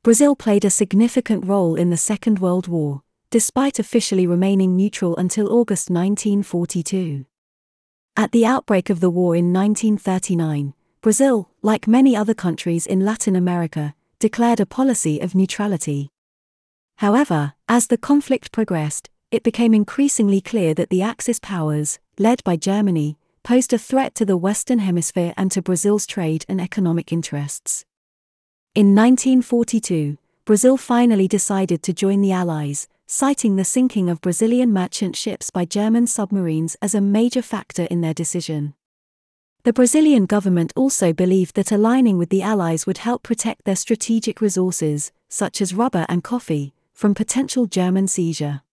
Brazil played a significant role in the Second World War, despite officially remaining neutral until August 1942. At the outbreak of the war in 1939, Brazil, like many other countries in Latin America, declared a policy of neutrality. However, as the conflict progressed, it became increasingly clear that the Axis powers, led by Germany, posed a threat to the Western Hemisphere and to Brazil's trade and economic interests. In 1942, Brazil finally decided to join the Allies, citing the sinking of Brazilian merchant ships by German submarines as a major factor in their decision. The Brazilian government also believed that aligning with the Allies would help protect their strategic resources, such as rubber and coffee, from potential German seizure.